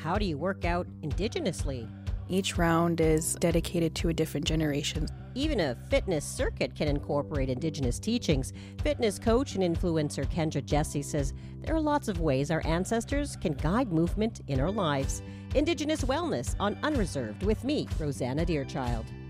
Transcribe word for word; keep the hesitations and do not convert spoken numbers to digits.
How do you work out Indigenously? Each round is dedicated to a different generation. Even a fitness circuit can incorporate Indigenous teachings. Fitness coach and influencer Kendra Jesse says there are lots of ways our ancestors can guide movement in our lives. Indigenous Wellness on Unreserved with me, Rosanna Deerchild.